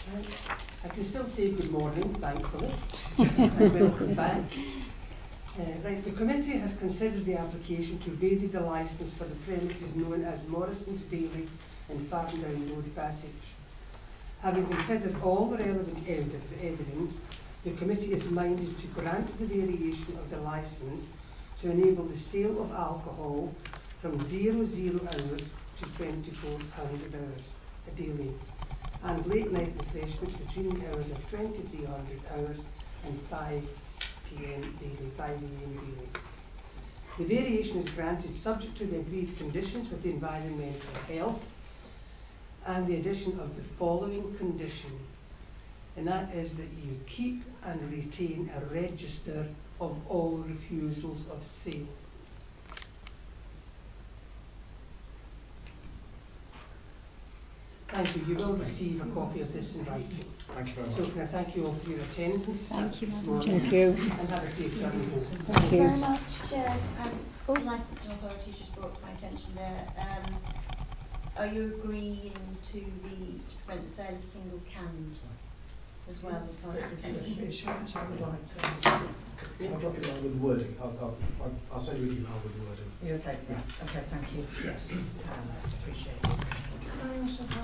I can still say good morning, thankfully, and welcome back. Right, the committee has considered the application to vary the licence for the premises known as Morrison's Dairy in Farndown Road Passage. Having considered all the relevant evidence, the committee is minded to grant the variation of the licence to enable the sale of alcohol from 00 hours to 2400 hours daily, and late night refreshments between the hours of 2300 hours and 5 p.m. daily, 5 a.m. daily. The variation is granted subject to the agreed conditions with the environmental health and the addition of the following condition, and that is that you keep and retain a register of all refusals of sale. Thank you. You will receive a copy of this in writing. Thank you very much. So can I thank you all for your attendance? Thank you, Madam Chair. Thank you. And have a safe journey home. Thank you very much, Chair. The licensing authority just brought to my attention there. Are you agreeing to prevent the sale of single cans as well as far as Can I drop you down with the wording? I'll send you an email with the wording. Okay, yeah. Okay, thank you. Yes, appreciate it.